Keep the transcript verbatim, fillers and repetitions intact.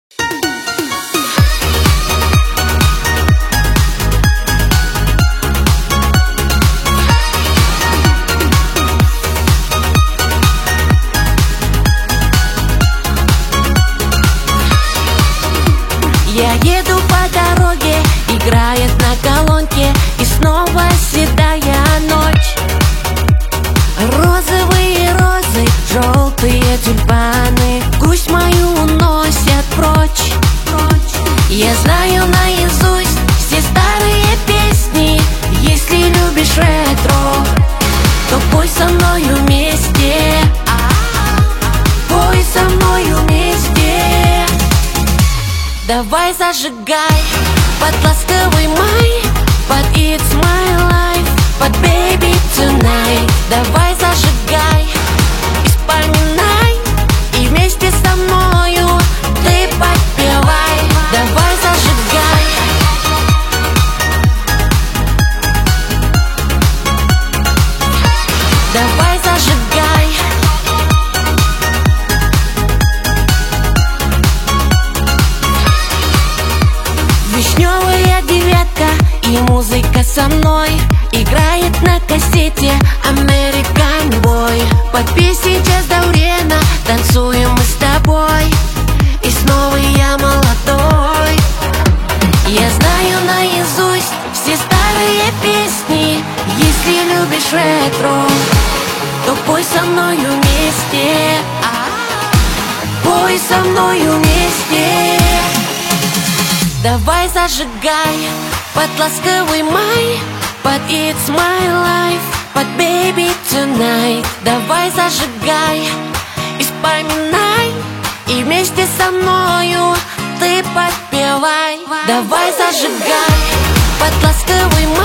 Я еду по дороге, играет на колонке, и снова седая ночь. Розовые розы, желтые тюльпаны, грусть мою уносят прочь. Я знаю наизусть все старые песни. Если любишь ретро, то пой со мною вместе. Пой со мною вместе. Давай зажигай под ласковый май, под It's My Life, под Baby Tonight. Давай зажигай и вспоминай, и вместе со мною ты подпевай. Давай зажигай. Давай зажигай. Вишневая девятка и музыка со мной играет на кассете American Boy. Под песню Час Даурена танцуем мы с тобой, и снова я молодой. Я знаю наизусть все старые песни. Если любишь ретро, то пой со мною вместе. Пой со мною вместе. Давай зажигай под ласковый май, под It's My Life, под Baby Tonight. Давай зажигай и вспоминай, и вместе со мною ты подпевай. Давай зажигай под ласковый май.